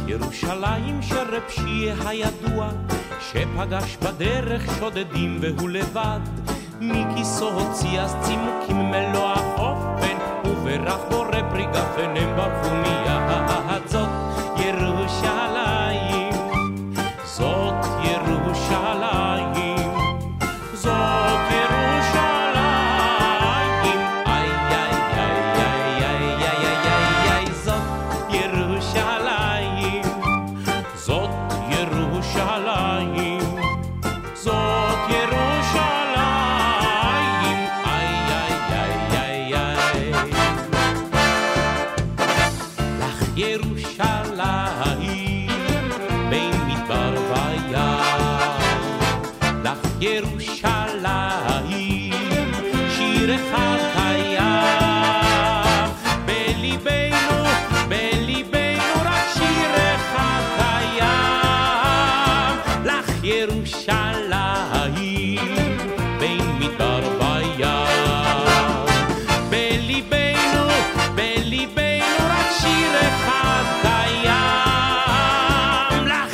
ירושלים של רב שיהיה הידוע, שפגש בדרך שודדים והוא לבד, מכיסו הוציא אז צימוקים מלוא האופן, וברך בורא פרי גפן הם ברחו מיד. זאת ירושלים, זאת ירושלים, זאת ירושלים, איי איי איי איי איי איי איי איי, זאת ירושלים, זאת ירושלים, זאת ירושלים, איי איי איי איי איי. לך ירושלים בין מדבר וים, לך ירושלים שיר אחד קיים, בליבנו בליבנו רק שיר אחד קיים. לך ירושלים בין מדבר וים, בליבנו בליבנו רק שיר אחד קיים. לך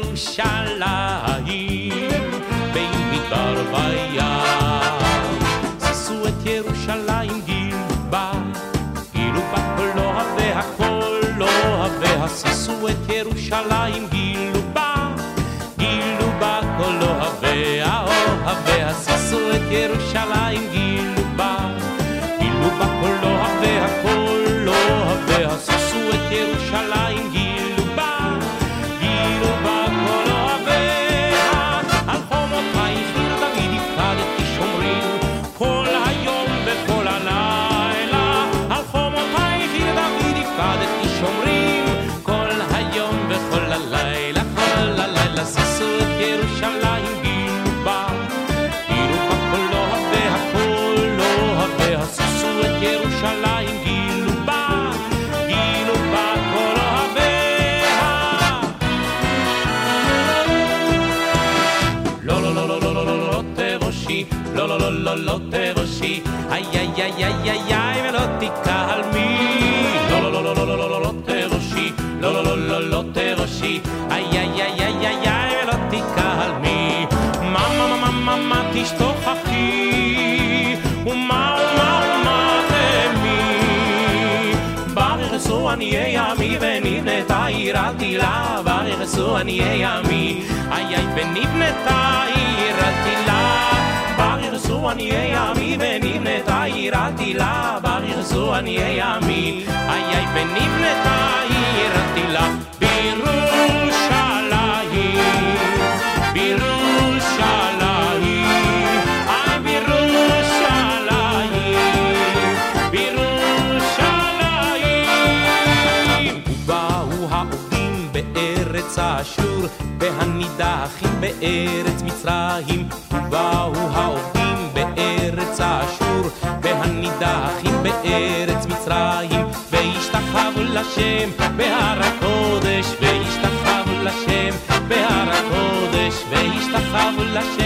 ירושלים בין מדבר וים. שישו את ירושלים גילובה, גילובה כל אוהביה כל אוהביה. שישו את ירושלים גילובה, גילובה כל אוהביה אוהביה. שישו את ירושלים גילובה, גילובה כל אוהביה כל אוהביה. שישו את ירושלים גילובה, גילובה כל אוהביה. על חומותייך עיר דוד הפקדתי שומרים, כל היום וכל הלילה. על חומותייך עיר דוד הפקדתי שומרים, כל היום וכל הלילה, כל הלילה. שישו את ירושלים גילובה, גילובה כל אוהביה כל אוהביה. שישו את ירושלים גילובה, גילובה כל אוהביה. לא לא לא לא לא לא לא לא תבושי, לא לא לא לא לא תבושי, איי איי איי איי איי איי ולא תקלמי. לא לא לא לא לא לא לא תבושי, לא לא לא לא לא תבושי, איי איי איי איי איי איי ולא תקלמי. מה מה מה מה מה תשתוכחי, ומה ומה ומה תמי. ברכסו עניי ימי ונבנתה עיר עתילה, ברכסו עניי ימי, איי איי ונבנתה עיר עתילה. ברכסו עניי ימי ונבנתה עיר עתילה, ברכסו עניי ימי, איי איי ונבנתה עיר עתילה. בירושלים, בירושלים, איי בירושלים, בירושלים. ובאו העובדים בארץ אשור, והנידחים בארץ מצרים. ובאו העובדים בארץ אשור, והנידחים בארץ מצרים. וישתחוו לשם בהר הקודש, וישתחוו לשם בהר הקודש, וישתחוו לשם